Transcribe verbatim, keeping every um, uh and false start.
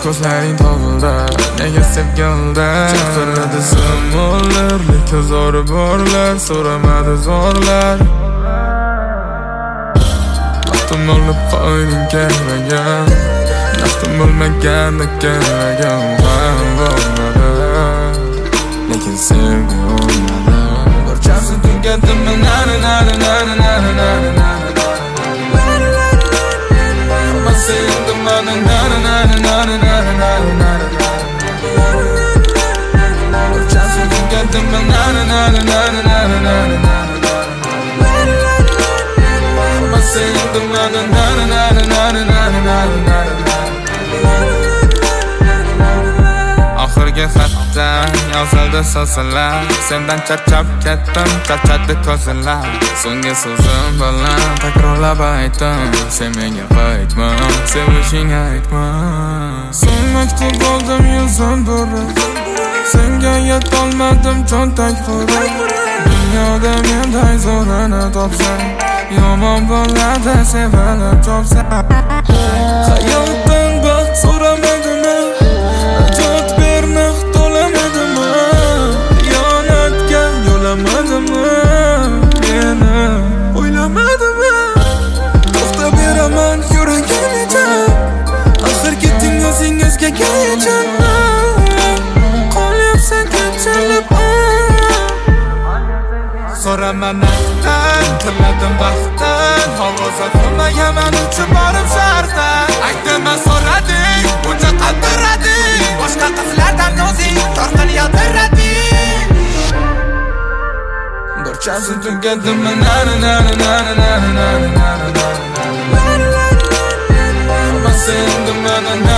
ko'zlaring tog'ildi, nega sevgildi chaqiradi simollar, lekin zo'ri borlar, so'ramadi zorlar. Vaqtim olib qo'yning kelmagan, naftim bo'lmaganda kelmagan ham bo'lmadi, lekin sevgi olmadi. Barchasi tugatdimi nari nari nari nari nari nari hammasi endi mana nari nari nari nari nari nari barchasi tugatdimi nari nari nari nari nari nari hammasi endi mana nari nari nari nari nari nari oxirgi xatdan yozildi so'zlar, sendan charchab ketdim, charchadi ko'zlar. So'nggi so'zim bilan takrorlab aytdim, sen menga qaytma, sevishing aytma. So'ng maktub oldim yuzim burib, senga yetolmadim cho'ntak qurib. Dunyoda menday zo'rini topsang, yomon bo'ladi sevilib chopsang. Hayotdan baxt so'ramadimmi, najot bermoq to'lamadimmi, xiyonatga yo'lamadimmi, meni o'ylamadimmi? To'xta beraman yuragigacha, axir ketding o'zingizga gacha. Qolyapsan kechalib, so'raman naqdan, tiladim baxtdan, hovuzga qilmayaman uchib borib sharqdan. Aytdimman so'rading, buncha qaltirading, boshqa qizlardan o'zing torqin yotirading. Barchasi tugatdimi nari nari nari nari nari nari hammasi endi mana